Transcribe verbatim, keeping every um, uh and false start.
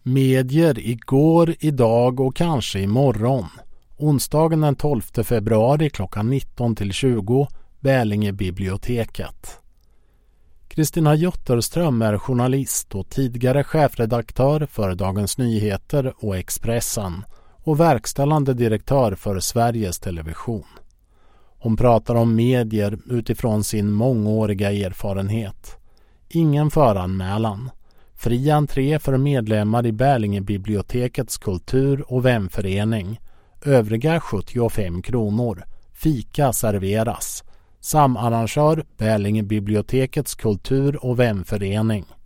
Medier igår, idag och kanske imorgon. Onsdagen den tolfte februari klockan nitton till tjugo, Bälingebiblioteket. Kristina Jutterström är journalist och tidigare chefredaktör för Dagens Nyheter och Expressen och verkställande direktör för Sveriges Television. Hon pratar om medier utifrån sin mångåriga erfarenhet. Ingen föranmälan. Fri entré för medlemmar i Bälingebibliotekets kultur- och vänförening. Övriga sjuttiofem kronor. Fika serveras. Samarrangör Bälingebibliotekets kultur- och vänförening.